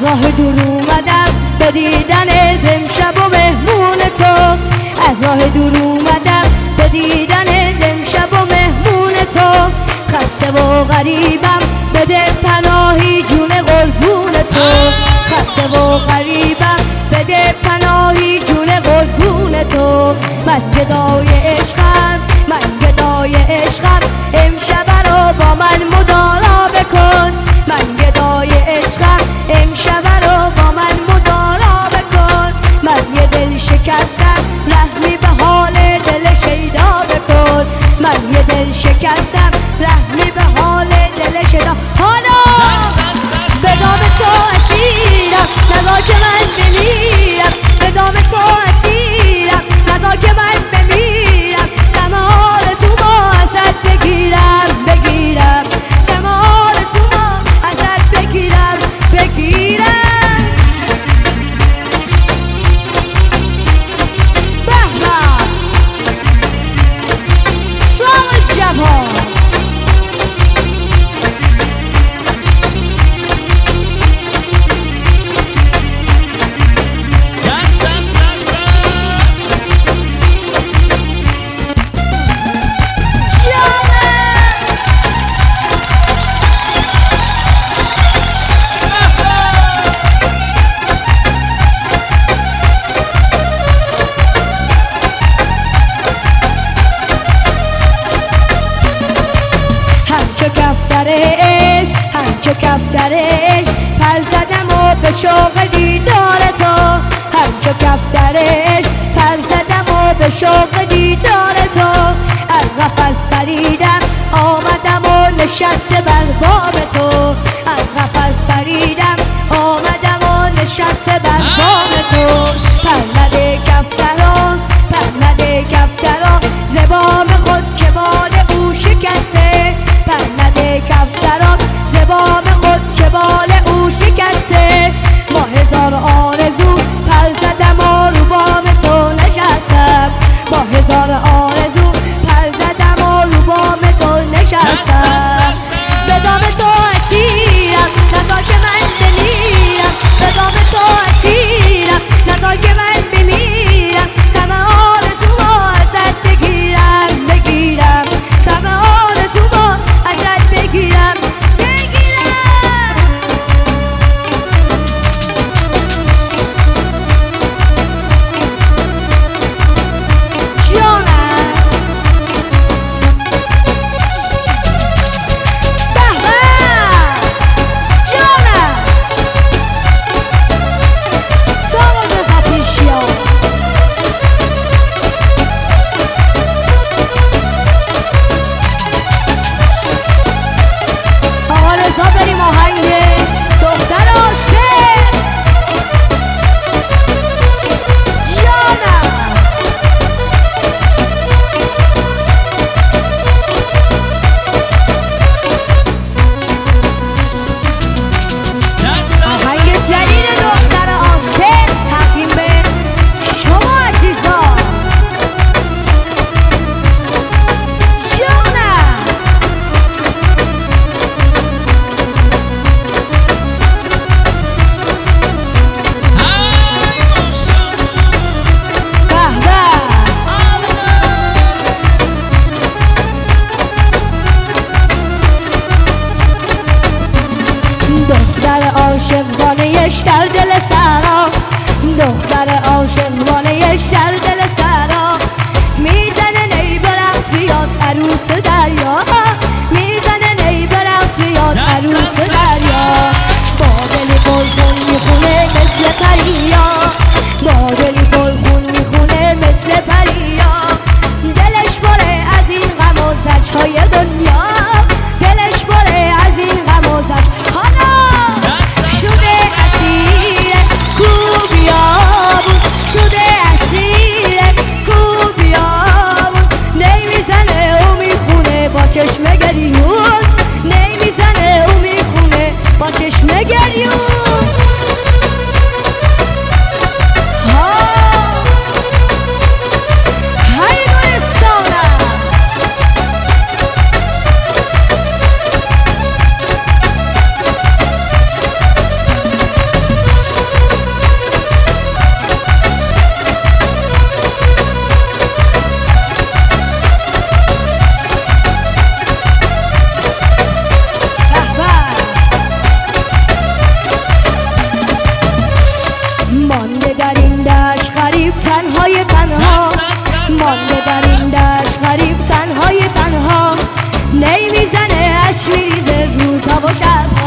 از راه دور اومدم به دیدن امشب و مهمون تو، از راه دور اومدم به دیدن امشب و مهمون تو. خسته و غریبم بده پناهی جون قربون تو، خسته و غریبم بده پناهی جون قربون تو. من گدای عشقم، من گدای عشقم، امشب رو با من مدارا بکن. من گدای عشقم، امشب رو با من مدارا بکن. من یه دل شکستم، رحمی به حال دل شیدا بکن. من یه دل شکستم، رحمی به حال دل شیدا. حالا به دام تو اسیرم، نذار که من بمیرم. به دام تو اسیرم، نذار که من بمیرم. سمال تو ما ازت بگیرم، بگیرم. سمال تو ما ازت بگیرم، بگیرم. بهمن سال جوان همچو کفترش پر زدم و به شوق دیدار تو. همچو کفترش پر زدم و به شوق دیدار تو. از قفس پریدم آمدم و نشسته بر بام تو. از قفس پریدم آمدم و نشسته بر بام تو. پر نده کفتران، پر نده کفتران، زبام خود که بال او شکسته. پر نده کفتران، زبام خود که بال او شکسته. با هزار آرزو پر زدم و رو بام تو نشستم. با هزار آرزو پر زدم و رو بام تو نشستم. به دام تو اسیرم، نذار که من بمیرم. به دام تو اسیرم، نذار که من بمیرم. طمع آرزوما ازت بگیرم، بگیرم. طمع آرزوما ازت بگیرم، بگیرم. جانم بهمن جانم سامان رزتیشیا. آقا رضا بریم آهنگ دختر عاشق. جانم آهنگ جدید دختر عاشق تقدیم به شما عزیزان. جانم دختر عاشق وانه‌اش در دل سرا، دختر عاشق وانه‌اش در دل سرا. میزنه نی برقص بیاد عروس دریا، میزنه نی برقص بیاد عروس دریا. با دلی پرخون میخونه مثل پریا، با دلی پرخون میخونه مثل پریا. دلش پره از این غم و زجرهای دنیا، دلش پره از این غم و زجر. حالا شده اسیر مانده در این دشت غریب تنهای تنها، مانده در این دشت غریب تنهای تنها. نی میزنه اشک میریزه روزها و شب،